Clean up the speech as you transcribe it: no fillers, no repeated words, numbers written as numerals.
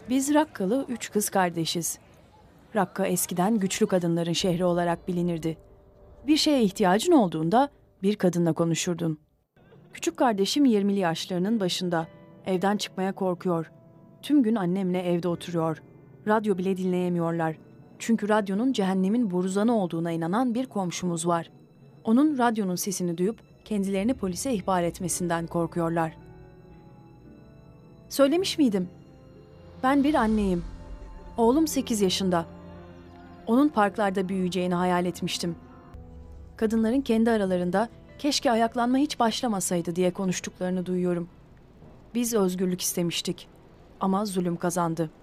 Biz Rakkalı 3 kız kardeşiz. Rakka eskiden güçlü kadınların şehri olarak bilinirdi. Bir şeye ihtiyacın olduğunda bir kadınla konuşurdun. Küçük kardeşim 20'li yaşlarının başında. Evden çıkmaya korkuyor. Tüm gün annemle evde oturuyor. Radyo bile dinleyemiyorlar. Çünkü radyonun cehennemin borusanı olduğuna inanan bir komşumuz var. Onun radyonun sesini duyup kendilerini polise ihbar etmesinden korkuyorlar. Söylemiş miydim? Ben bir anneyim. Oğlum 8 yaşında. Onun parklarda büyüyeceğini hayal etmiştim. Kadınların kendi aralarında keşke ayaklanma hiç başlamasaydı diye konuştuklarını duyuyorum. Biz özgürlük istemiştik ama zulüm kazandı.